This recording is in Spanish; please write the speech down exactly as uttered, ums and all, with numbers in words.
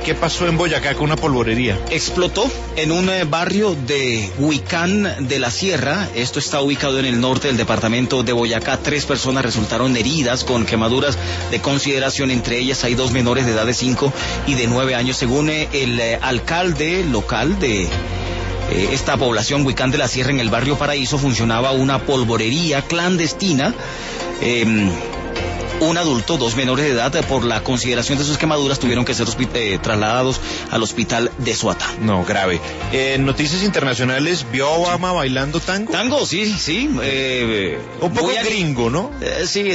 ¿qué pasó en Boyacá con una polvorería? Explotó en un eh, barrio de Huicán de la Sierra. Esto está ubicado en el norte del departamento de Boyacá. Tres personas resultaron heridas con quemaduras de consideración. Entre ellas hay dos menores de edad de cinco y de nueve años. Según eh, el eh, alcalde local de eh, esta población, Huicán de la Sierra, en el barrio Paraíso, funcionaba una polvorería clandestina. Eh, Un adulto, dos menores de edad, por la consideración de sus quemaduras, tuvieron que ser eh, trasladados al hospital de Suata. No, grave. Eh, noticias internacionales, ¿vio a Obama bailando tango? Tango, sí, sí. Eh, Un poco a... gringo, ¿no? Eh, sí.